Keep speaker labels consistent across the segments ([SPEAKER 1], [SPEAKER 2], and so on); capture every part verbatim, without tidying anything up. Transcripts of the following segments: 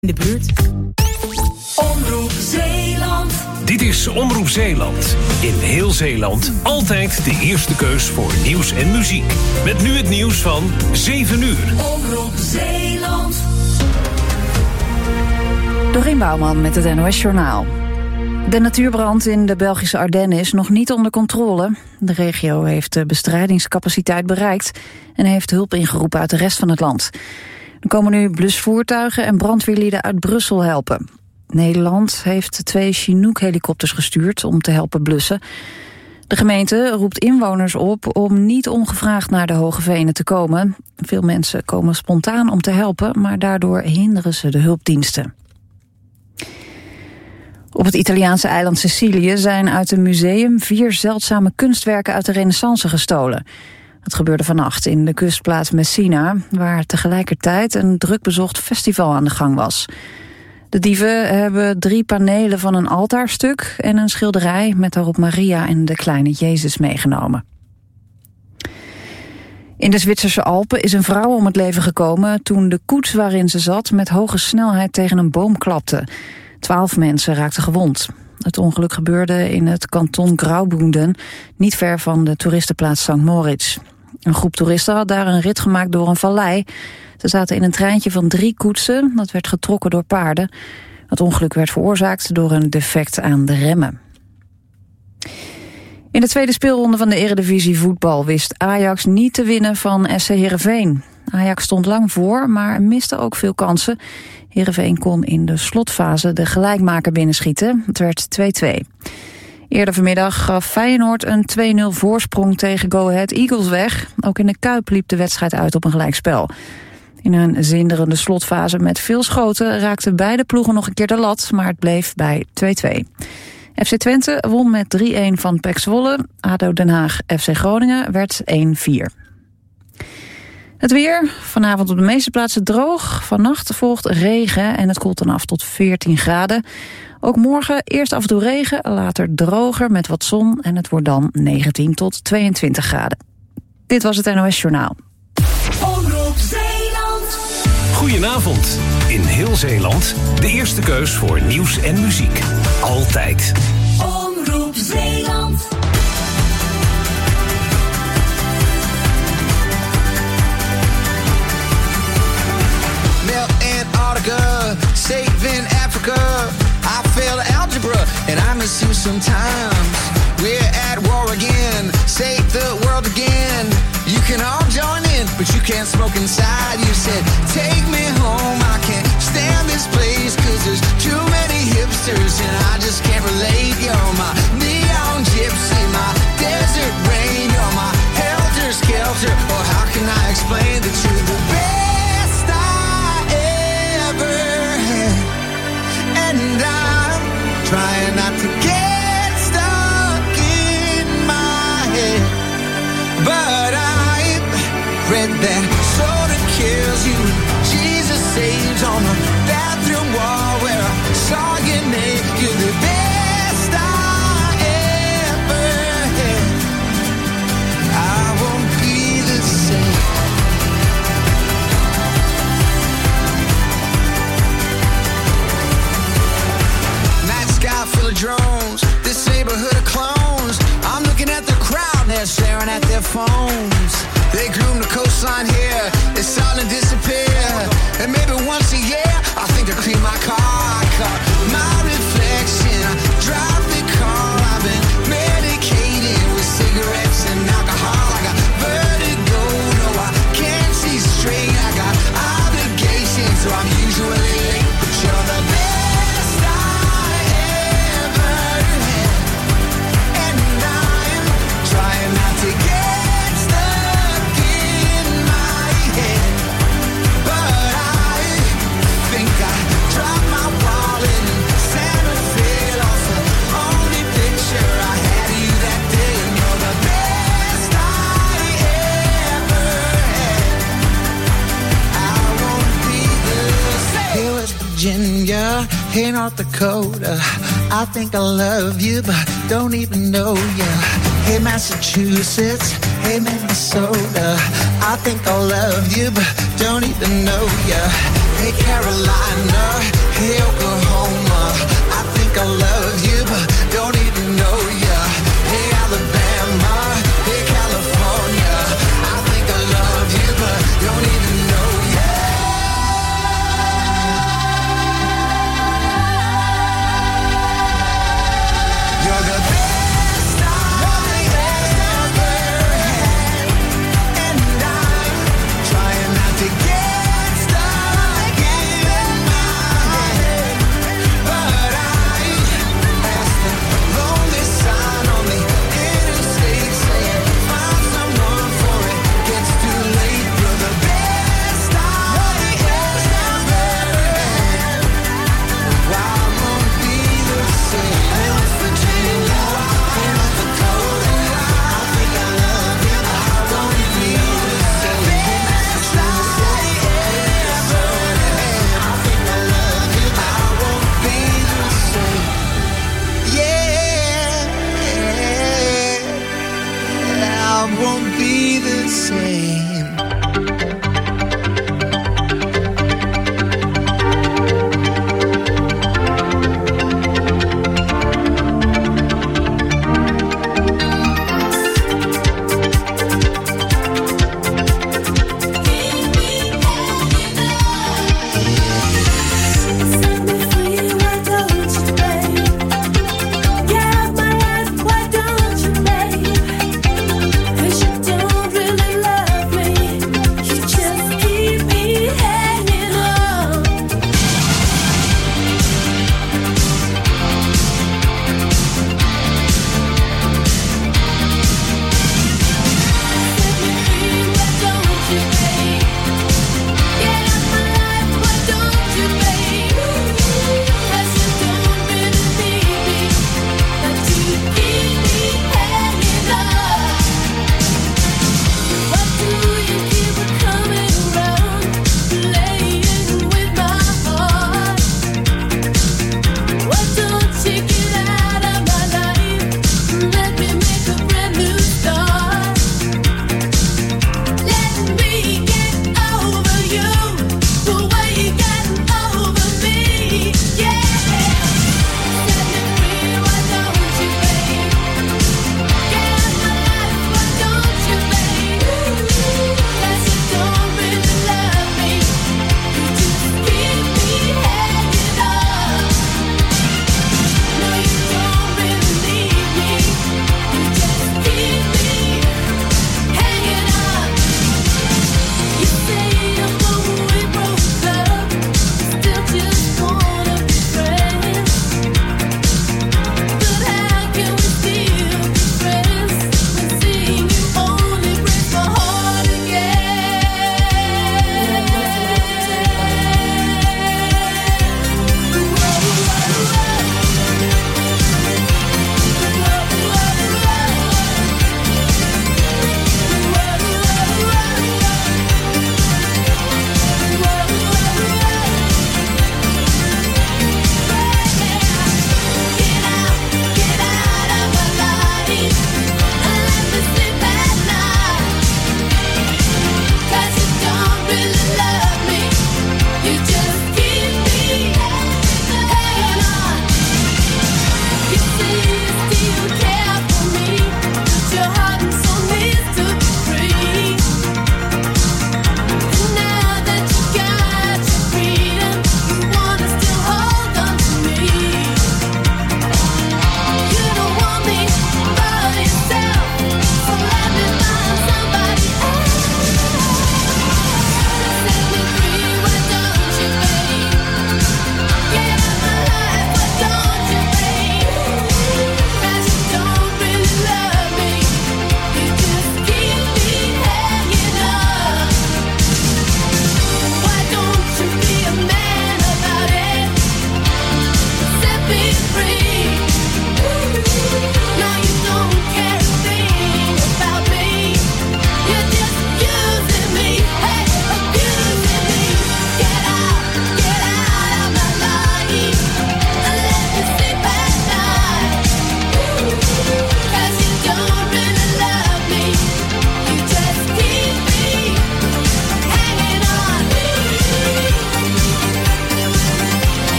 [SPEAKER 1] in de buurt.
[SPEAKER 2] Omroep Zeeland.
[SPEAKER 3] Dit is Omroep Zeeland. In heel Zeeland altijd de eerste keus voor nieuws en muziek. Met nu het nieuws van zeven uur.
[SPEAKER 2] Omroep Zeeland.
[SPEAKER 1] Dorien Bouwman met het N O S Journaal. De natuurbrand in de Belgische Ardennen is nog niet onder controle. De regio heeft de bestrijdingscapaciteit bereikt en heeft hulp ingeroepen uit de rest van het land. Er komen nu blusvoertuigen en brandweerlieden uit Brussel helpen. Nederland heeft twee Chinook-helikopters gestuurd om te helpen blussen. De gemeente roept inwoners op om niet ongevraagd naar de Hoge Venen te komen. Veel mensen komen spontaan om te helpen, maar daardoor hinderen ze de hulpdiensten. Op het Italiaanse eiland Sicilië zijn uit een museum vier zeldzame kunstwerken uit de Renaissance gestolen. Dat gebeurde vannacht in de kustplaats Messina, waar tegelijkertijd een drukbezocht festival aan de gang was. De dieven hebben drie panelen van een altaarstuk en een schilderij met daarop Maria en de kleine Jezus meegenomen. In de Zwitserse Alpen is een vrouw om het leven gekomen toen de koets waarin ze zat met hoge snelheid tegen een boom klapte. Twaalf mensen raakten gewond. Het ongeluk gebeurde in het kanton Graubünden, niet ver van de toeristenplaats Sankt Moritz. Een groep toeristen had daar een rit gemaakt door een vallei. Ze zaten in een treintje van drie koetsen, dat werd getrokken door paarden. Het ongeluk werd veroorzaakt door een defect aan de remmen. In de tweede speelronde van de Eredivisie voetbal wist Ajax niet te winnen van S C Heerenveen. Ajax stond lang voor, maar miste ook veel kansen. Heerenveen kon in de slotfase de gelijkmaker binnenschieten. Het werd twee-twee. Eerder vanmiddag gaf Feyenoord een twee nul voorsprong tegen Go Ahead Eagles weg. Ook in de Kuip liep de wedstrijd uit op een gelijkspel. In een zinderende slotfase met veel schoten raakten beide ploegen nog een keer de lat, maar het bleef bij twee-twee. F C Twente won met drie-een van P E C Zwolle. A D O Den Haag F C Groningen werd één-vier. Het weer, vanavond op de meeste plaatsen droog. Vannacht volgt regen en het koelt dan af tot veertien graden. Ook morgen eerst af en toe regen, later droger met wat zon en het wordt dan negentien tot tweeëntwintig graden. Dit was het N O S Journaal.
[SPEAKER 2] Omroep Zeeland.
[SPEAKER 3] Goedenavond. In heel Zeeland de eerste keus voor nieuws en muziek. Altijd.
[SPEAKER 2] Omroep Zeeland.
[SPEAKER 4] Antarctica, saving Africa. I failed algebra and I miss you sometimes. We're at war again, save the world again. You can all join in, but you can't smoke inside. You said, take me home, I can't stand this place, cause there's too many hipsters and I just can't relate. You're my neon gypsy, my desert rain. You're my helter-skelter, or how can I explain that you're the best and I'm trying not to get stuck in my head, but I've read that soda kills you, Jesus saves on the bathroom wall where I saw your name. You're the best I ever had. I won't be the same. Full of drones, this neighborhood of clones. I'm looking at the crowd, they're staring at their phones. They groom the coastline here, it's starting to disappear. And maybe once a year, I think to clean my car. I caught my reflection, I drive the car. I've been medicated with cigarettes and alcohol. I got vertigo, no I can't see straight. I got obligations, so I'm usually late. But you're the best to get stuck in my head, but I think I dropped my wallet in Santa Fe. Lost the only picture I had of you that day, and you're the best I ever had. I won't be the same. Hey, West Virginia, hey, North Dakota, I think I love you, but don't even know you. Hey, Massachusetts, hey, Minnesota, I think I love you, but don't even know you. Hey Carolina, hey Oklahoma, I think I love you, but don't even know ya. Hey Alabama, hey California, I think I love you, but don't even know ya. You're the best I've ever had, and I'm trying not to get stuck in my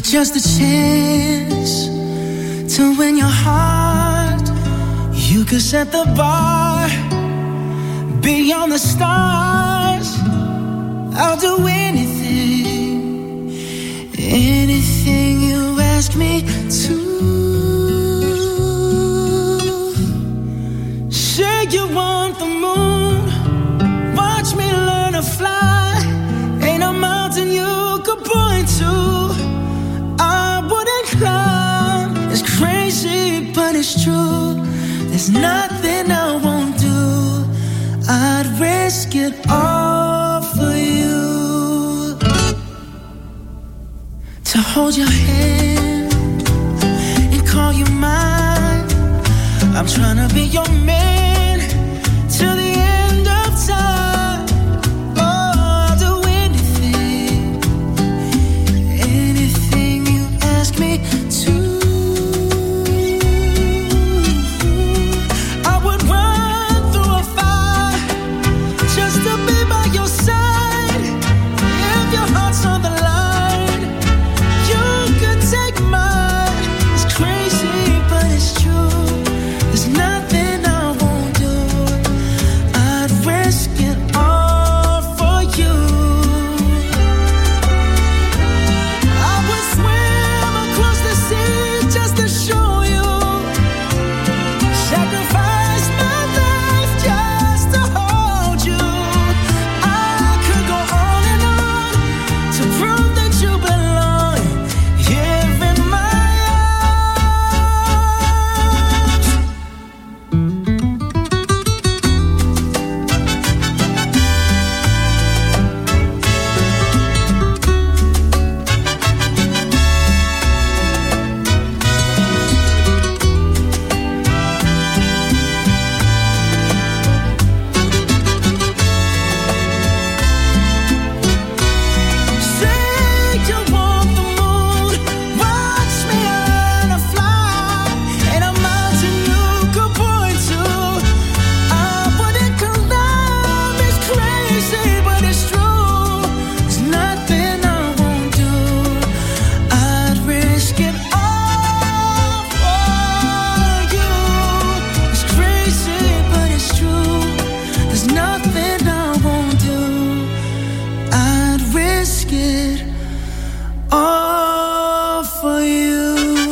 [SPEAKER 5] but just a chance to win your heart. You could set the bar beyond the stars. I'll do anything, anything you ask me to. Say you want the moon, watch me learn to fly. Ain't a mountain you could point to I wouldn't climb. It's crazy, but it's true. There's nothing I won't do. I'd risk it all for you. To hold your hand and call you mine. I'm trying to be your man till the end of time. Oh, I'll do anything, anything you ask me to. I would run through a fire just to be by your side. If your heart's on the line, you could take mine. It's crazy, but it's true. There's nothing I won't do. I'd risk it all for you. I would swim across the sea just to show you. Sacrifice my life just to hold you. I could go on and on to prove that you belong here in my Say you want the moon, watch me learn to fly. Ain't a mountain you could point to I wouldn't climb. It's crazy, but it's true. There's nothing I won't do. I'd risk it all for you. It's crazy, but it's true. There's nothing I won't do. I'd risk it all for you.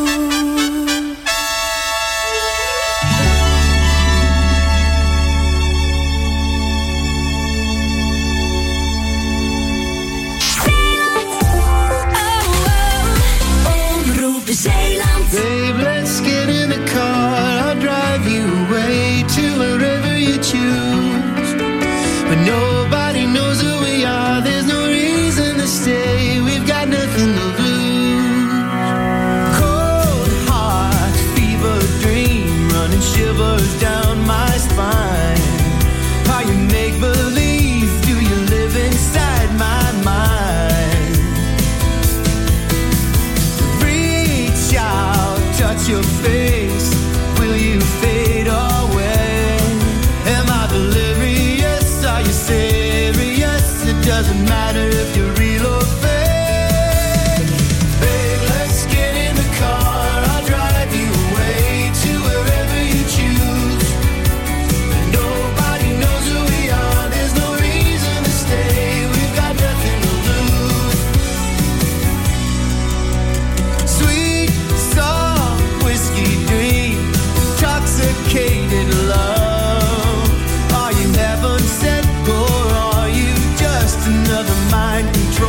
[SPEAKER 2] Omroep Zeeland.
[SPEAKER 5] Babe, let's get in the car. I'll drive you away to wherever you choose. But nobody knows who we are. There's no reason to stay. We've got nothing to lose. Cold heart, fever dream, running shivers down my spine. How you make believe? Do you live inside my mind? Reach out, touch your face. Will you fade away? Am I delirious? Are you serious? It doesn't matter if you're real or fake. Babe, let's get in the car. I'll drive you away to wherever you choose. Nobody knows who we are. There's no reason to stay. We've got nothing to lose. Sweet, soft, whiskey dream, intoxicated love. Are you heaven sent or are you just another mind control?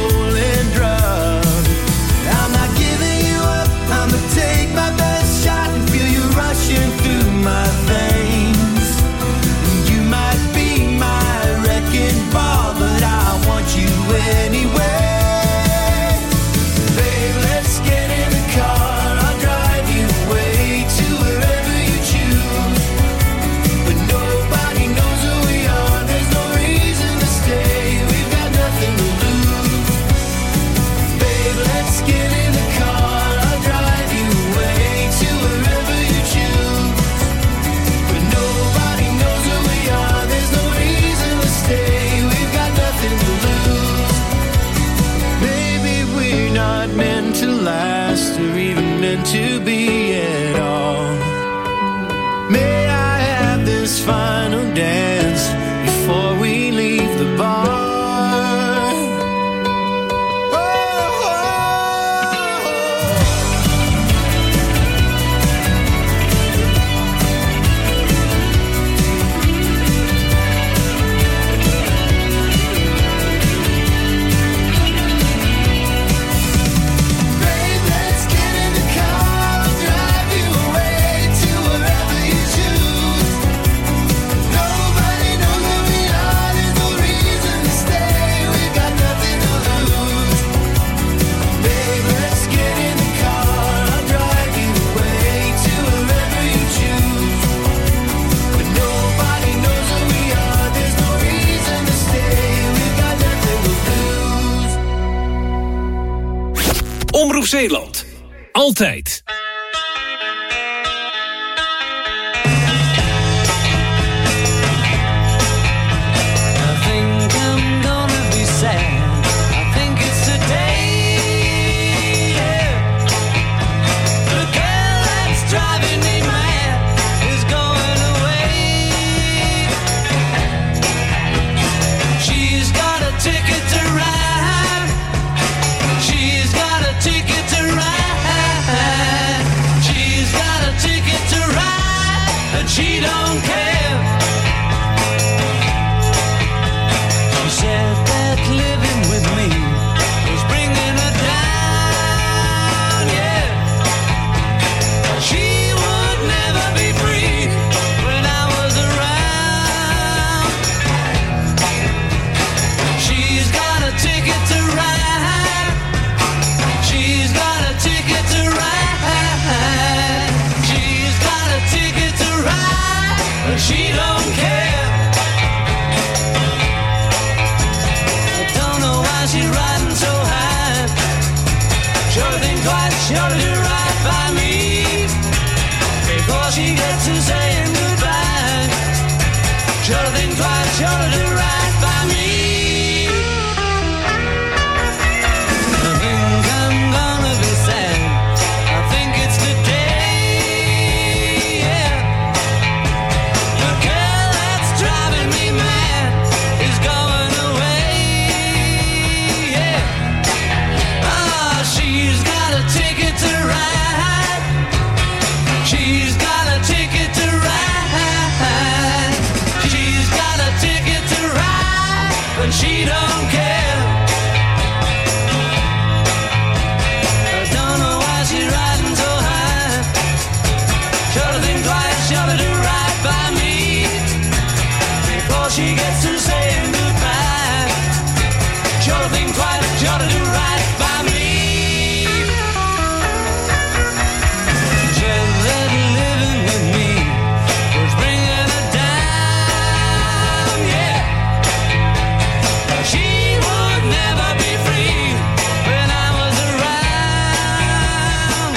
[SPEAKER 3] Omroep Zeeland. Altijd.
[SPEAKER 5] She don't care. She said that living with me was bringing her down, yeah. She would never be free when I was around. She's got a ticket to ride. She's got a ticket to ride. She's got a ticket to ride, but she don't care. I don't know why she's riding so high. Sure think twice, sure to do right by me before she gets to saying goodbye. Sure think twice, sure to do right by me. I think I'm gonna be sad. I think it's the day, yeah. The girl that's driving me mad is going away, yeah. Ah, she's got a ticket to ride. She's got a ticket to ride. She's got a ticket to ride, but she don't care. I don't know why she's riding so high. Sure to think twice, sure to do right by me before she gets to saying goodbye. Sure to think twice, sure to do right by me. Said that living with me was bringing her down, yeah. She would never be free when I was around.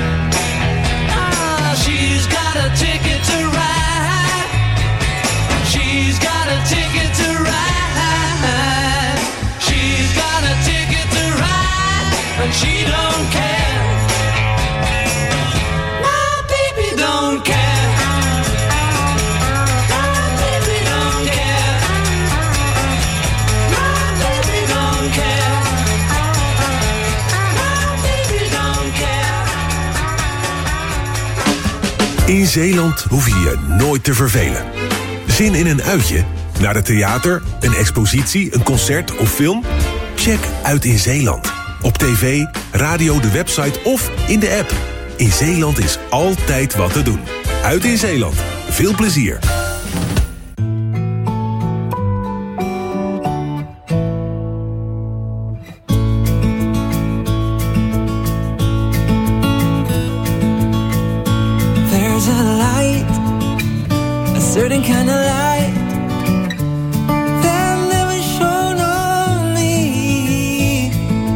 [SPEAKER 5] Ah, she's got a ticket to ride. She's got a ticket to ride. She's got a ticket to ride, but she don't care. My baby don't care. My baby don't care. My baby don't care. My baby don't care.
[SPEAKER 3] In Zeeland hoef je je nooit te vervelen. Zin in een uitje? Naar het theater, een expositie, een concert of film? Check Uit in Zeeland. Op tv, radio, de website of in de app. In Zeeland is altijd wat te doen. Uit in Zeeland. Veel plezier.
[SPEAKER 5] There's a light, a certain kind of light that never shone on me.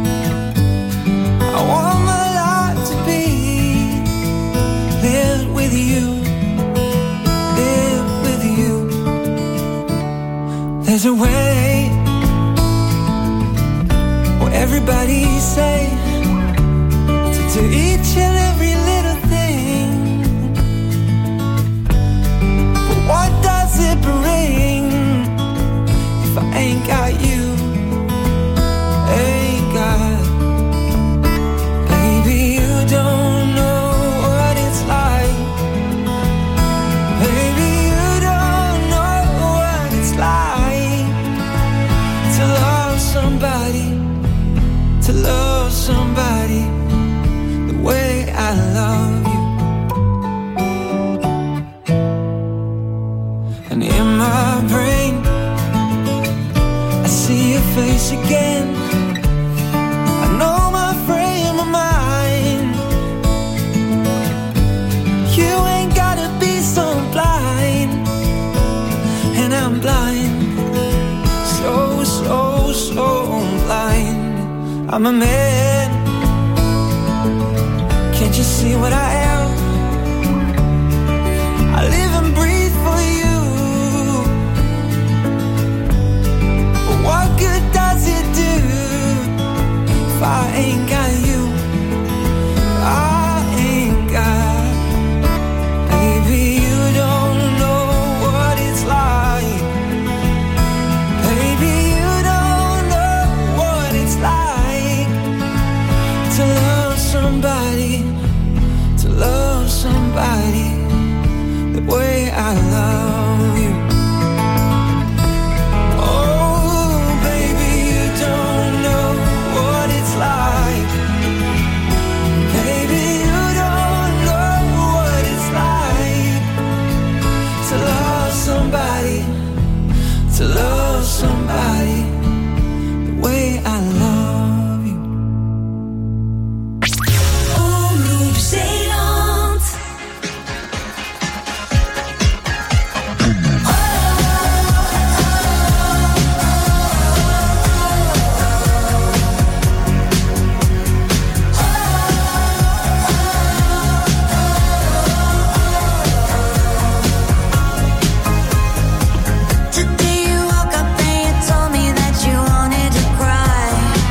[SPEAKER 5] I want my life to be live with you, live with you. There's a way where everybody say to do each and every little thing. But what does it bring if I ain't got you? Ain't got. Baby, you don't know what it's like. Baby, you don't know what it's like to love somebody, to love somebody the way I love you. And in my brain I see your face again. I know my frame of mind. You ain't gotta be so blind. And I'm blind, so, so, so blind. I'm a man Can't you see what I am? I live and breathe for you. But what good does it do if I ain't got you? I ain't got. Baby, you don't know what it's like. Baby, you don't know what it's like to love somebody, to love somebody the way I love you. Oh, baby, you don't know what it's like. Baby, you don't know what it's like to love somebody, to love somebody the way I love you.
[SPEAKER 2] Omroep Zeeland.
[SPEAKER 6] Today you woke up and you told me that you wanted to cry.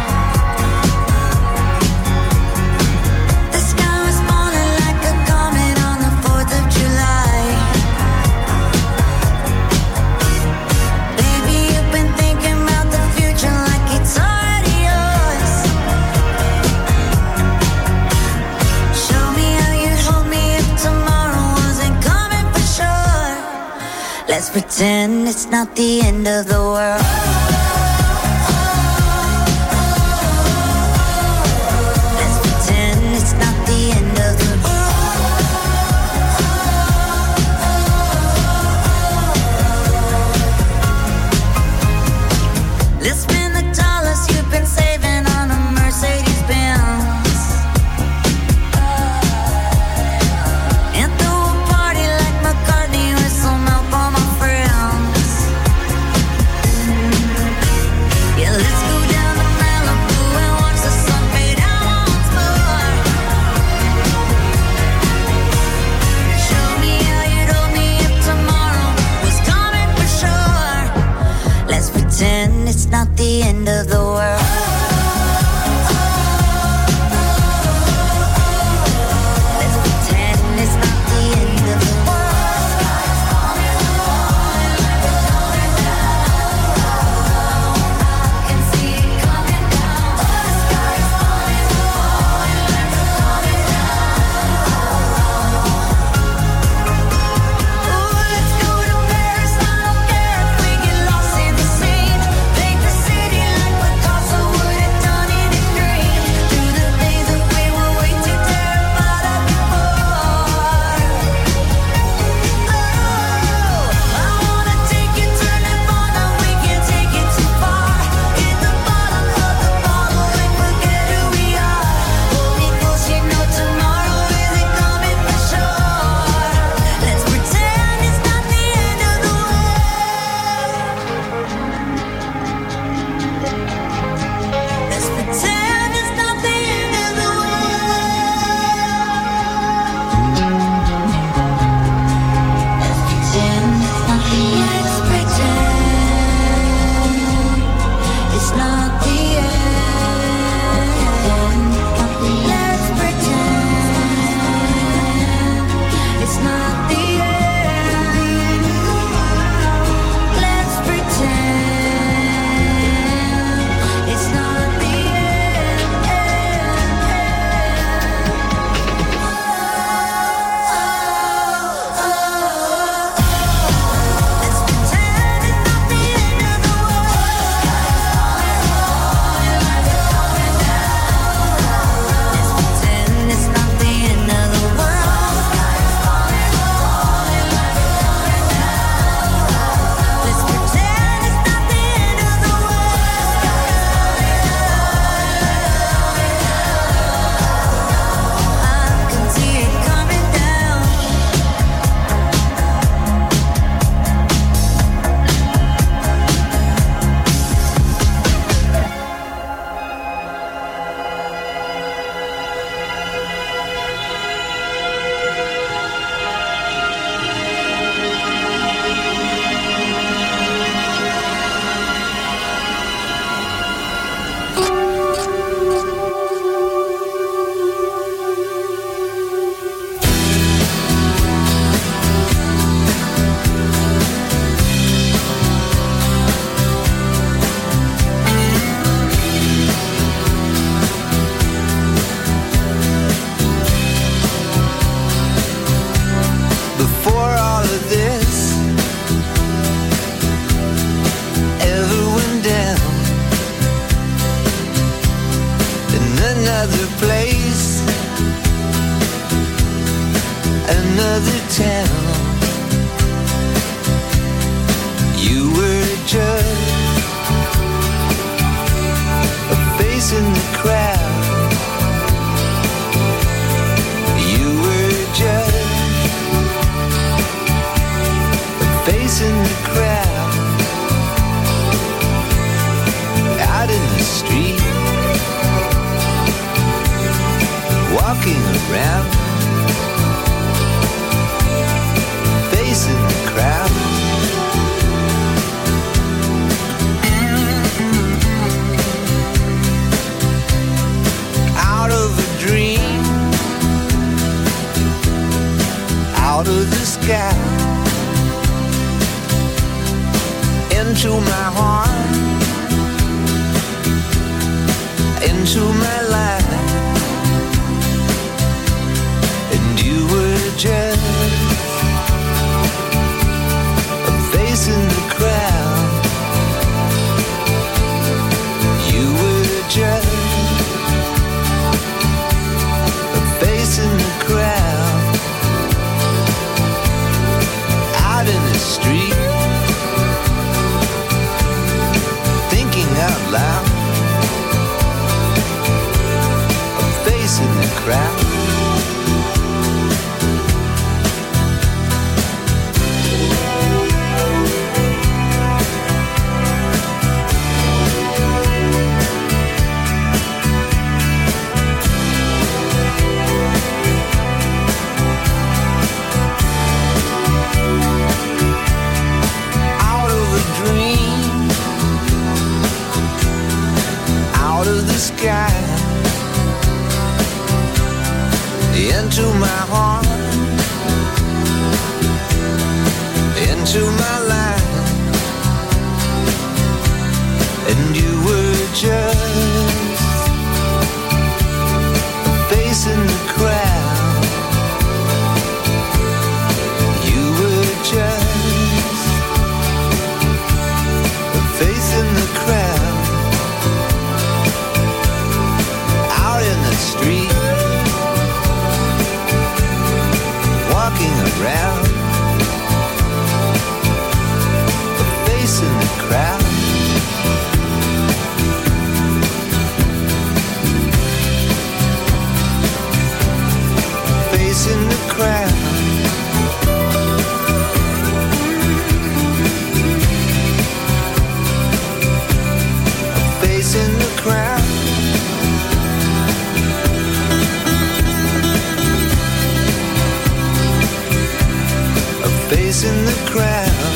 [SPEAKER 6] The sky was falling like a comet on the fourth of July. Baby, you've been thinking about the future like it's already yours. Show me how you'd hold me if tomorrow wasn't coming for sure. Let's pretend it's not the end of the world. Let's pretend it's not the end of the world. Let's spend the dollars you've been saving on a Mercedes Benz and throw a party like McCartney with some help on my friends. Yeah, let's go down to Malibu and watch the sun fade out once more. Show me how you'd hold me if tomorrow was coming for sure. Let's pretend it's not the end of the world. Let's pretend it's not the end of the world. I can see it coming down. The sky is falling, falling like it's coming down. Ooh, let's go to Paris. I don't care if we get lost in the scene. Paint the city like we're
[SPEAKER 4] another place, another town. You were just a face in the crowd. You were just a face in the crowd. Out in the street, walking around, facing the crowd. Out of a dream, out of the sky, into my heart, into my life. And you were just a face in the crowd. You were just a face in the crowd. Out in the street, thinking out loud. A face in the crowd. Sky, into my heart, into my life. And you were just a face in the crowd. You were just a face in the crowd. Street, walking around, a face in the crowd. Face in the crowd. A face in the crowd. Face in the crowd.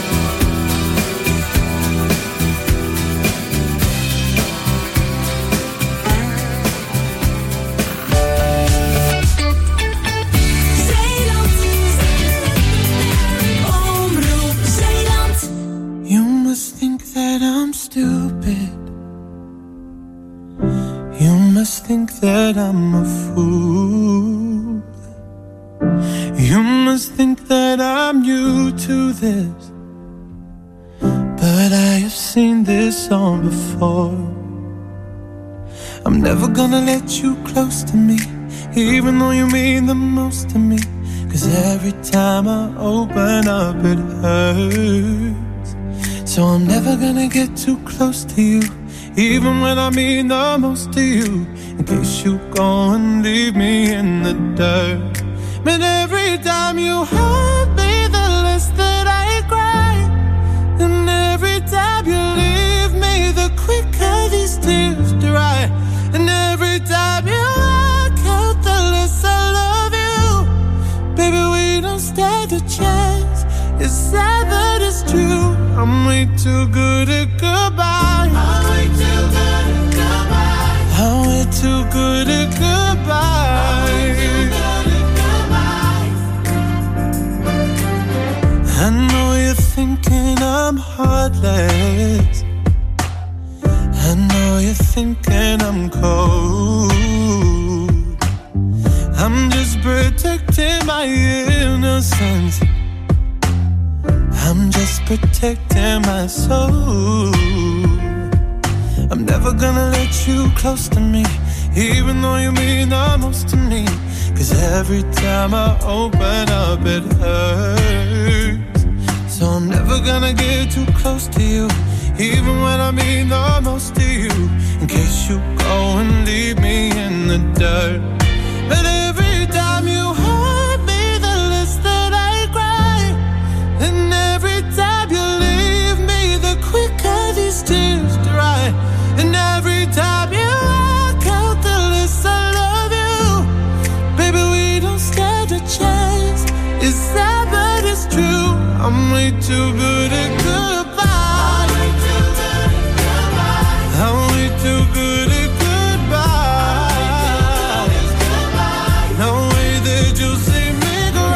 [SPEAKER 2] Zeeland, Omroep Zeeland.
[SPEAKER 5] You must think that I'm stupid. You must think that I'm a fool. You must think that I'm new to this, but I have seen this song before. I'm never gonna let you close to me, even though you mean the most to me. Cause every time I open up it hurts. So I'm never gonna get too close to you, even when I mean the most to you, in case you go and leave me in the dirt. But every time you hurt me, the less that I cry. And every time you leave me, the quicker these tears dry. And every time you walk out, the less I love you. Baby, we don't stand a chance. It's sad that it's true. I'm way too good at goodbye. I'm way too good at goodbye. I'm way too good at goodbye. I know you're thinking I'm heartless. I know you're thinking I'm cold. I'm just protecting my innocence. I'm just protecting my soul. I'm never gonna let you close to me, even though you mean the most to me. Cause every time I open up it hurts. So I'm never gonna get too close to you, even when I mean the most to you, in case you go and leave me in the dirt. But every time you hurt me, the less that I cry. And every time you leave me, the quicker these tears dry. And every time you walk out, the less I love you. Baby, we don't stand a chance. It's sad, but it's true. I'm way too good at goodbye. I'm way too good at goodbye. I'm way too good at goodbye. No way that you'll see me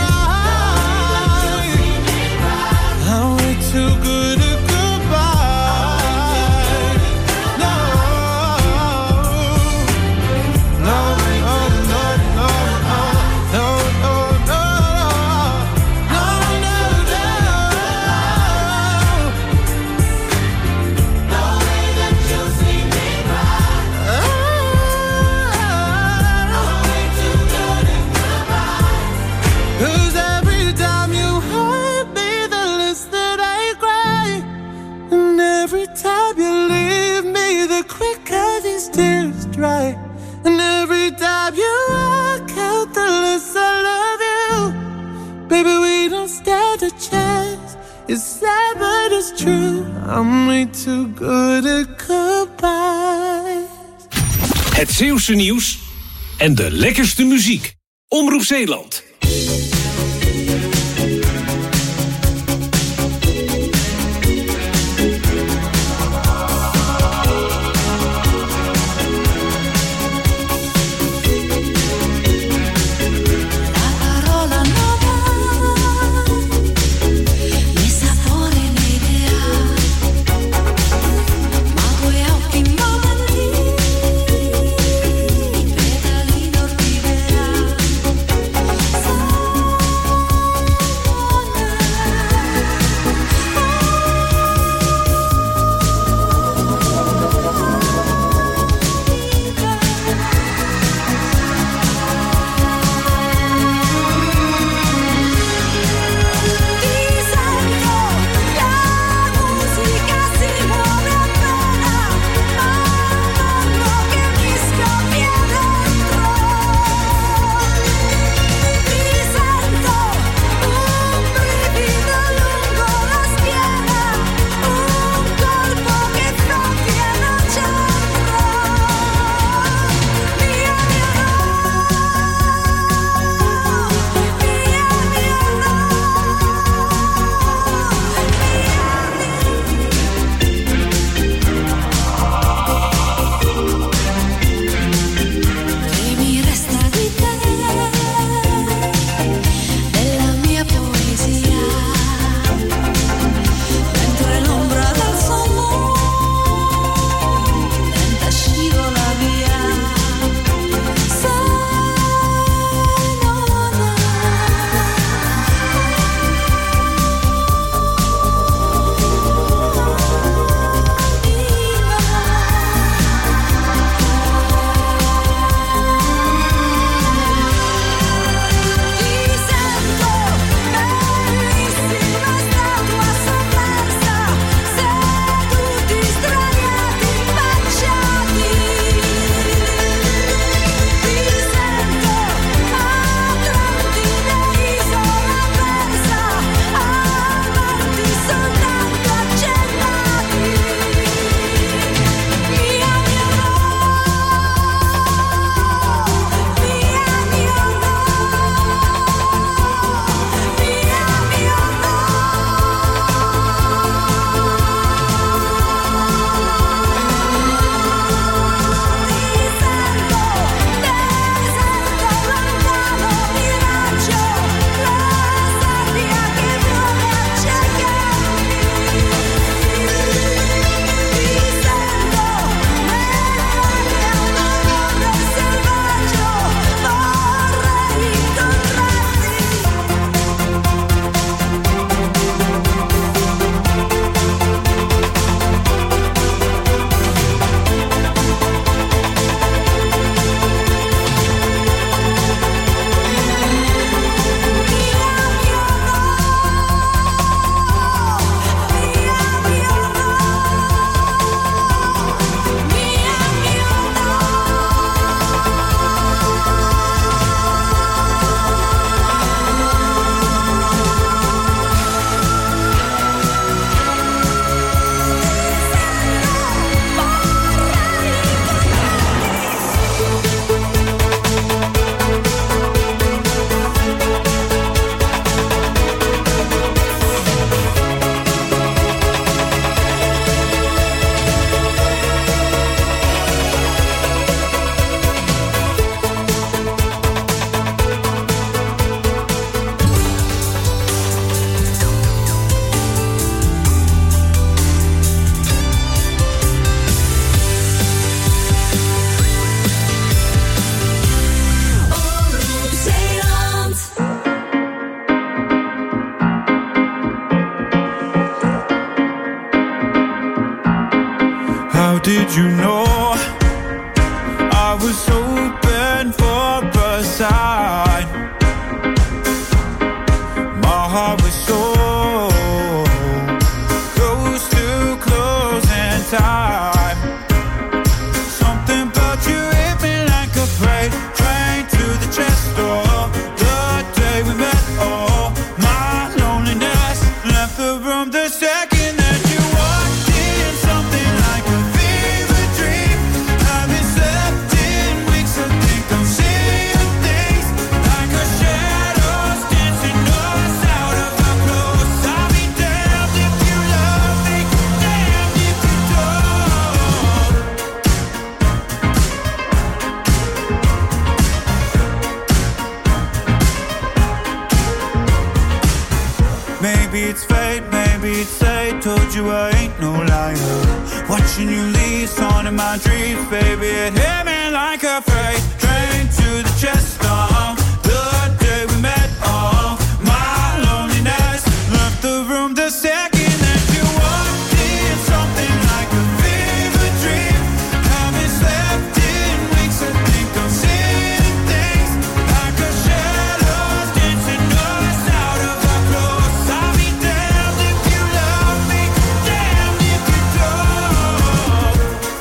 [SPEAKER 5] cry. I'm way too good at goodbye. No, no, no, no, no, no, no, no, no, no, no. No way that you'll see me cry. I'm way too good at goodbye. 'Cause every time you hurt me, the less that I cry. And every time you leave me, the quicker these tears dry. And every time you walk out, the less I love you. Baby, we don't stand a chance. It's sad, but it's true. I'm way too good at goodbye.
[SPEAKER 7] Het Zeeuwse nieuws en de lekkerste muziek. Omroep Zeeland.
[SPEAKER 6] La parola nuova, mi sapore un'idea, ma coi occhi momenti, petali d'orchidea.
[SPEAKER 8] was open for a sign. My heart was so close to closing time. Something about you hit me like a freight train to the chest door. The day we met, oh, my loneliness left the room the second that you walked in. Something like a fever dream. Haven't slept in weeks. I think I'm seeing things like a shadows dancing us out of our clothes. I'll be damned if you love me, damned if you don't. Maybe it's fate, maybe it's fate. Told you I ain't no liar. Watching you leave, on in my dreams, baby. It hit me like a freight train to the chest. Uh, the day we met, oh, my loneliness left the room the second that you walked in. Something like a fever dream. Haven't slept in weeks. I think I'm seeing things like a shadows dancing us out of our clothes. I'll be damned if you love me, damned if you don't.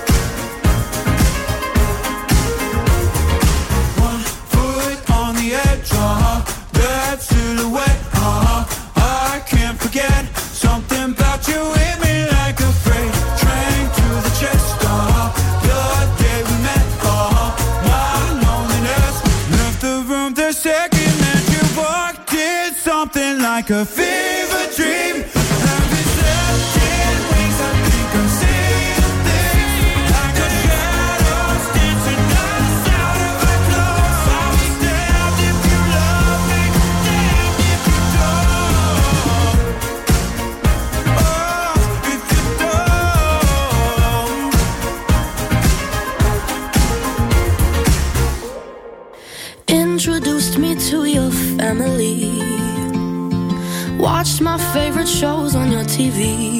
[SPEAKER 8] One foot on the edge, uh-huh. That silhouette, uh-huh. I can't forget. Something about you hit me like a freight train to the chest, uh-huh. The day we met, uh-huh. My loneliness left the room the second that you walked in. Something like a fever dream. Haven't slept in weeks. I think I'm seeing things like a shadows dancing us out of our clothes. I'll be damned if you love me, damned if you don't. Oh, if you don't.
[SPEAKER 9] Introduced me to your family. Watched my favorite shows on your T V.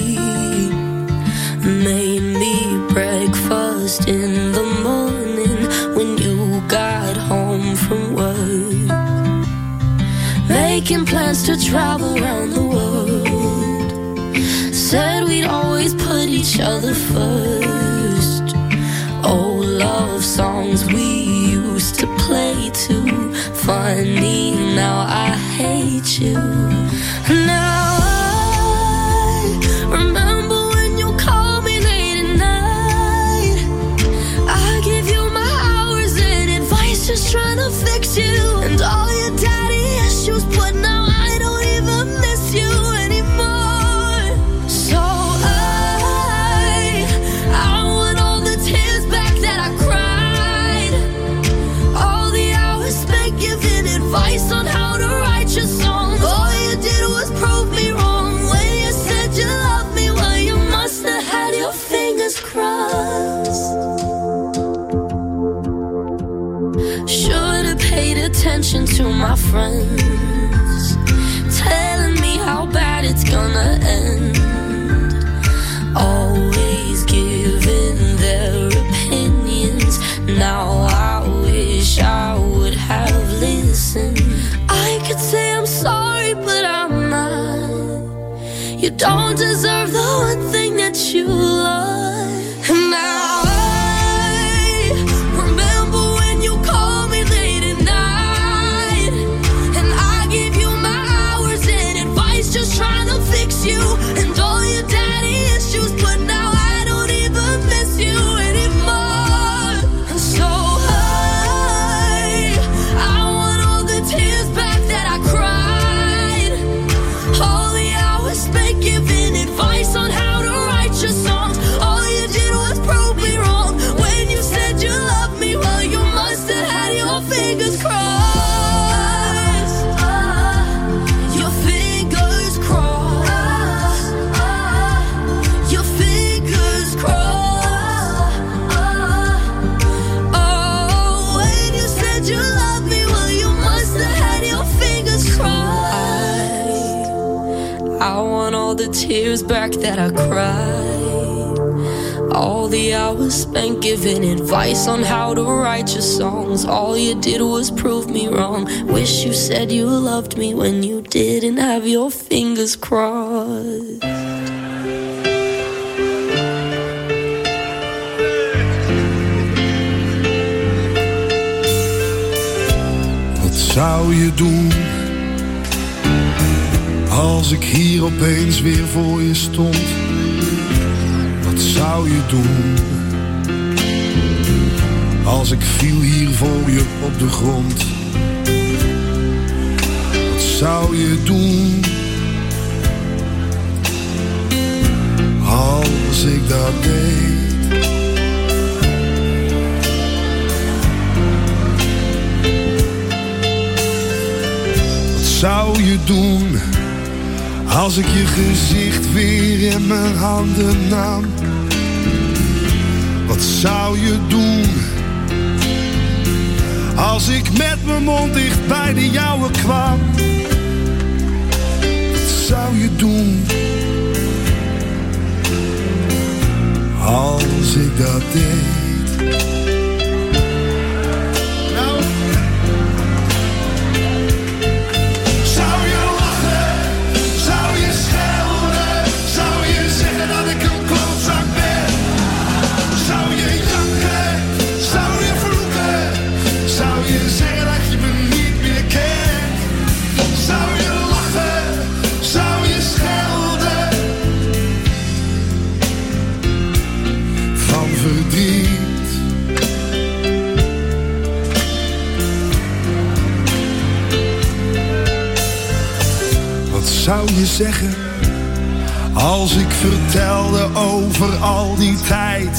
[SPEAKER 9] Made me breakfast in the morning when you got home from work. Making plans to travel around the world. Said we'd always put each other first. Old love songs we used to play too. Funny, now I hate you. Now I remember when you called me late at night. I give you my hours and advice, just trying to fix you. And all your daddy issues, but now I don't even miss you anymore. So I, I want all the tears back that I cried. All the hours spent giving advice on how to write your songs. All you did was prove me wrong when you said you loved me. Well, you must have had your fingers crossed. Should have paid attention to my friends, telling me how bad it's gonna end. Always giving their opinions. Now I wish I would have listened. I could say I'm sorry, but I'm not. You don't deserve the one thing that you love. And now I remember when you called me late at night. And I give you my hours and advice, just trying to fix you. And all your daddy issues, but now I don't even miss you anymore. And so I, I want all the tears back that I cried. All the hours spent giving advice on how to write your songs. All you did was prove me wrong when you said you loved me. Well, you must have had your fingers crossed. Your fingers crossed. Your fingers crossed. Oh, when you said you loved me, well, you must have had your fingers crossed. I want all the tears back that I cried. All the hours spent giving advice on how to write your songs. All you did was prove me wrong. Wish you said you loved me when you didn't have your fingers crossed.
[SPEAKER 10] Wat zou je doen als ik hier opeens weer voor je stond? Wat zou je doen als ik viel hier voor je op de grond? Wat zou je doen als ik dat deed? Wat zou je doen als ik je gezicht weer in mijn handen nam? Wat zou je doen als ik met mijn mond dicht bij de jouwe kwam? Wat zou je doen als ik dat deed? Nou, zou je lachen? Zou je schelden? Zou je zeggen dat ik een klootzak ben? Zou je janken? Zou je vloeken? Zou je zeggen dat je me niet meer kent? Zou je lachen? Zou je schelden? Van verdriet. Wat zou je zeggen als ik vertelde over al die tijd?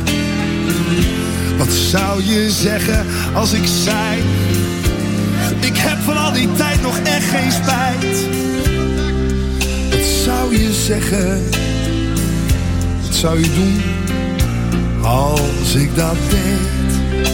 [SPEAKER 10] Wat zou je zeggen als ik zei: ik heb van al die tijd nog echt geen spijt? Wat zou je zeggen? Wat zou je doen als ik dat deed?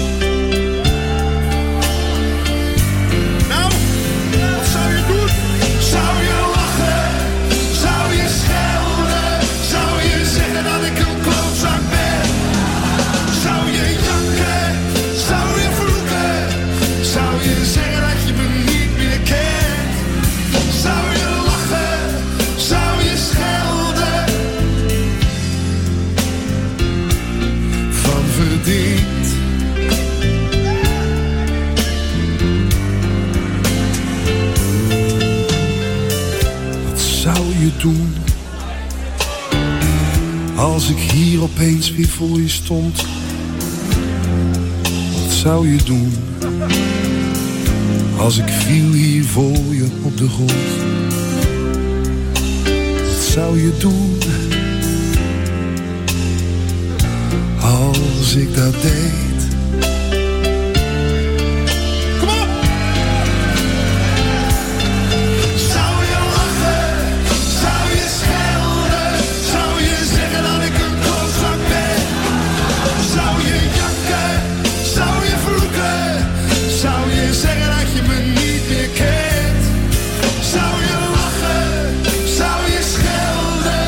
[SPEAKER 10] Nou, wat zou je doen? Zou je lachen? Zou je schelden? Zou je zeggen dat ik een klootzak ben? Zou je janken? Zou je vloeken? Zou je zeggen dat je me niet meer kent? Zou je lachen? Zou je schelden? Van verdriet. Wat zou je doen als ik hier opeens weer voor je stond? Wat zou je doen als ik viel hier voor je op de grond? Wat zou je doen als ik dat deed? Kom op! Zou je lachen? Zou je schelden? Zou je zeggen dat ik een klootzak ben? Zou je janken? Zou je vloeken? Zou je zeggen dat je me niet meer kent? Zou je lachen? Zou je schelden?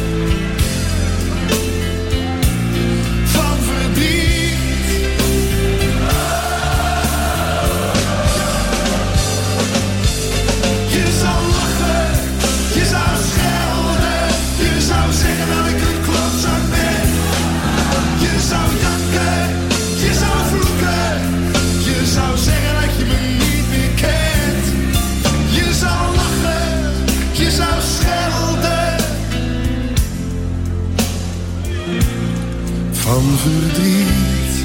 [SPEAKER 10] Van verdriet. Je zou lachen, je zou schelden, je zou zeggen dat ik een klootzak ben. Je zou janken, je zou vloeken, je zou zeggen dat je me niet meer kent. Je zou lachen, je zou schelden. Van verdriet.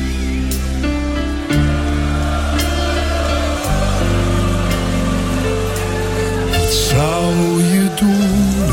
[SPEAKER 10] Wat zou je doen?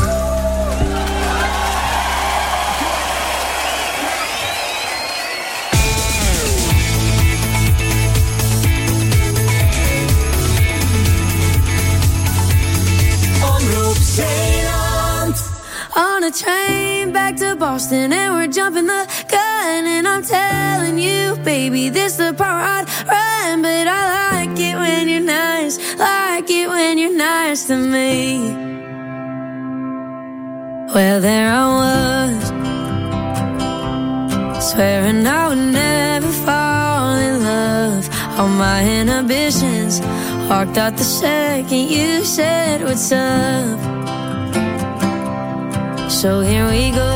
[SPEAKER 2] Omroep Zeeland.
[SPEAKER 9] On a train back to Boston and we're jumping the gun. And I'm telling you, baby, this the part I'd run. But I like it when you're nice, like it when you're nice to me. Well, there I was, Swearing I would never fall in love. All my inhibitions walked out the second you said what's up. So here we go.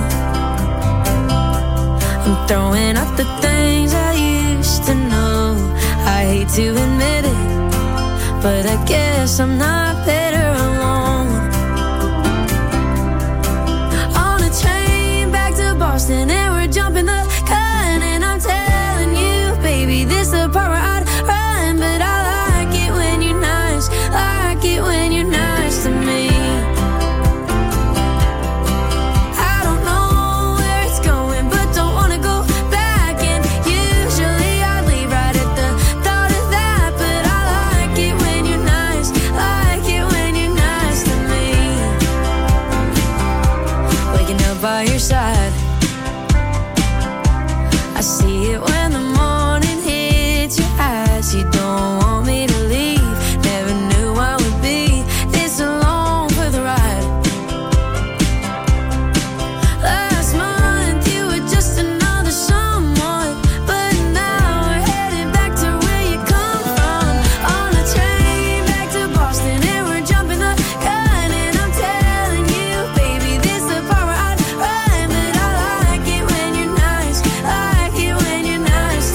[SPEAKER 9] I'm throwing out the things I used to know. I hate to admit it, but I guess I'm not better alone. On a train back to Boston and we're jumping the gun, and I'm telling you, baby, this the part where I'd run, but I like it when you're nice, like it when you're nice to me. I don't know where it's going, but don't wanna go back, and usually I leave right at the thought of that, but I like it when you're nice, like it when you're nice to me. Waking up by your side, I see it when the morning hits your eyes. You don't want me to leave. Never knew I would be this alone for the ride. Last month you were just another someone, but now we're headed back to where you come from. On a train back to Boston and we're jumping the gun, and I'm telling you, baby, this the part where I'd run, but I like it when you're nice, like it when you're nice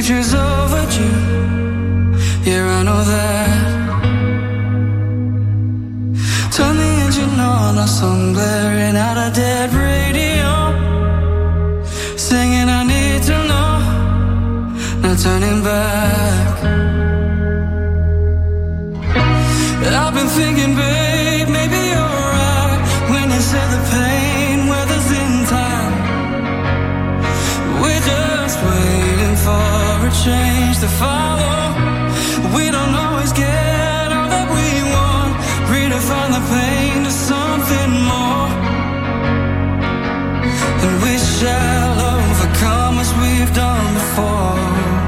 [SPEAKER 5] future's overdue. Yeah, I know that. Turn the engine on, a song blaring out a dead radio, singing I need to know, no turning back. I've been thinking, babe, maybe you're right when you said the pain weathers in time. We're just waiting for a change to follow. We don't always get all that we want. Redefine the pain to something more, and we shall overcome as we've done before.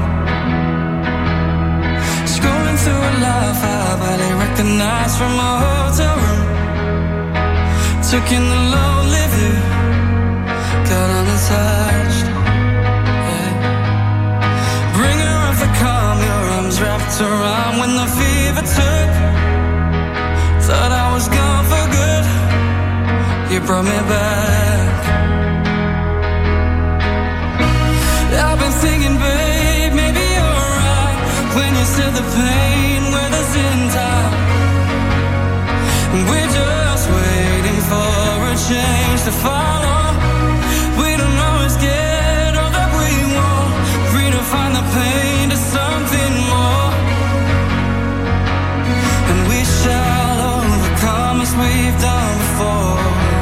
[SPEAKER 5] Scrolling through a life I barely recognize from a hotel room. Took in the lonely view, got unattached. Yeah. Bringer of the calm, your arms wrapped around when the fever took. Thought I was gone for good, you brought me back. I've been thinking, babe, maybe you're right when you said the pain weathers in time. We're just waiting for a change to follow. We don't always get all that we want. Redefine the pain to something more, and we shall overcome as we've done before.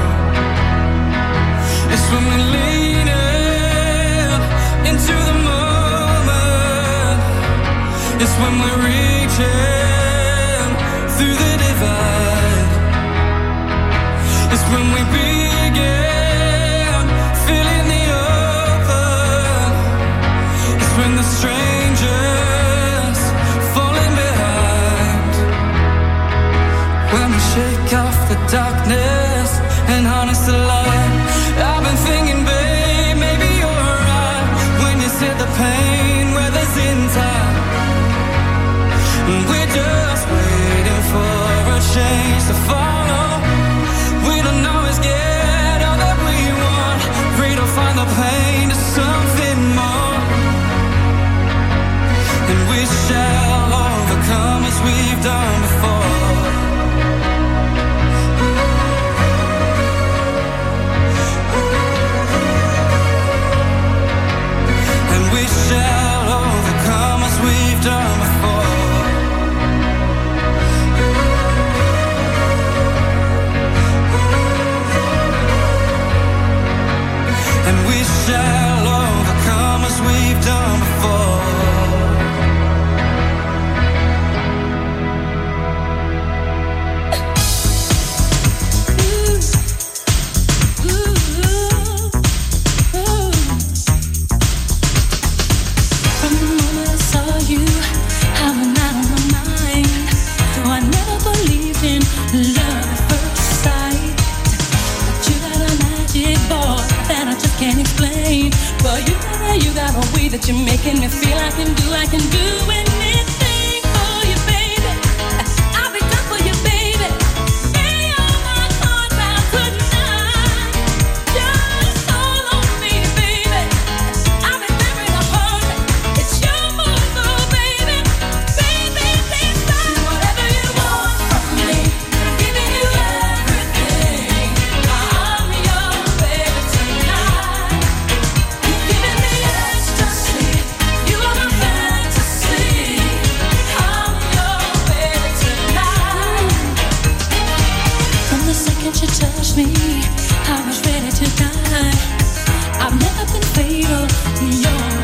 [SPEAKER 5] It's when we lean in into the moment. It's when we're reaching through the divide. It's when we begin feeling the open. It's when the strangers falling behind. When we shake off the darkness and harness the light. I've been thinking, babe, maybe you're right when you said the pain weathers in time. We're just waiting for a change to follow. We don't always get all that we want. Redefine the pain to something more, and we shall overcome as we've done before. And we shall overcome as we've done before. And we shall overcome as we've done before.
[SPEAKER 9] From the moment I saw you, I went out on my mind. Though I never believed in love at first sight, but you got a magic boy that I just can't explain. But you got a, you got a way that you're making me feel I can do, I can do anything for you, baby. I'll be done for you, baby. Lay all my cards out tonight. Just hold on me, baby. I've been there in a hurry. It's your move, oh, baby. Baby, please do whatever you want from me. I'm giving you everything. I'm your baby tonight. You're giving me ecstasy. You are my fantasy. I'm your baby tonight. From the second you touched me, I was ready to die. I've never been fatal. You're